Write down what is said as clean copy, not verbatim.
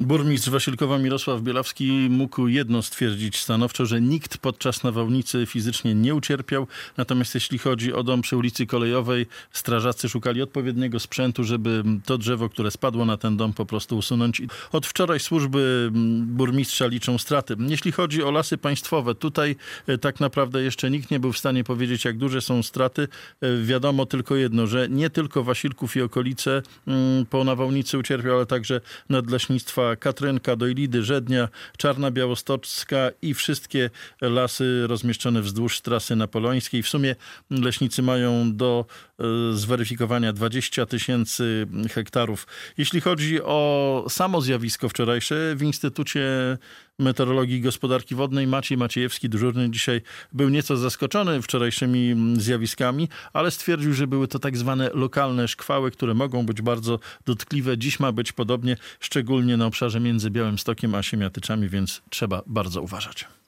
Burmistrz Wasilkowa Mirosław Bielawski mógł jedno stwierdzić stanowczo, że nikt podczas nawałnicy fizycznie nie ucierpiał. Natomiast jeśli chodzi o dom przy ulicy Kolejowej, strażacy szukali odpowiedniego sprzętu, żeby to drzewo, które spadło na ten dom, po prostu usunąć. Od wczoraj służby burmistrza liczą straty. Jeśli chodzi o lasy państwowe, tutaj tak naprawdę jeszcze nikt nie był w stanie powiedzieć, jak duże są straty. Wiadomo tylko jedno, że nie tylko Wasilków i okolice po nawałnicy ucierpiał, ale także nadleśnictwa Katrynka, Dojlidy, Żednia, Czarna Białostocka i wszystkie lasy rozmieszczone wzdłuż trasy napoleońskiej. W sumie leśnicy mają do zweryfikowania 20 000 hektarów. Jeśli chodzi o samo zjawisko wczorajsze, w Instytucie Meteorologii i Gospodarki Wodnej Maciej Maciejewski, dyżurny dzisiaj, był nieco zaskoczony wczorajszymi zjawiskami, ale stwierdził, że były to tak zwane lokalne szkwały, które mogą być bardzo dotkliwe. Dziś ma być podobnie, szczególnie na obszarze między Białymstokiem a Siemiatyczami, więc trzeba bardzo uważać.